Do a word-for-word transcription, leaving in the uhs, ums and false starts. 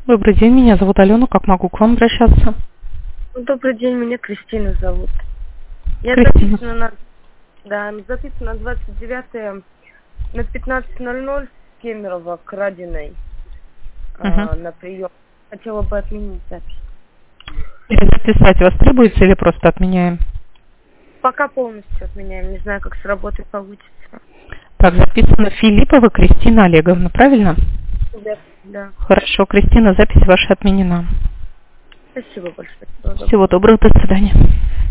Добрый день, меня зовут Алена, как могу к вам обращаться? Добрый день, меня Кристина зовут. Я Кристина. записана на, да, записана на двадцать девятое на пятнадцать ноль ноль с Кемерово к Радиной Угу. а, на прием. Хотела бы отменить запись. Записать вас требуется или просто отменяем? Пока полностью отменяем, не знаю, как с работы получится. Так, записано Филиппова Кристина Олеговна, правильно? Да. Да. Хорошо, Кристина, запись ваша отменена. Спасибо большое. Всего доброго. Всего доброго, до свидания.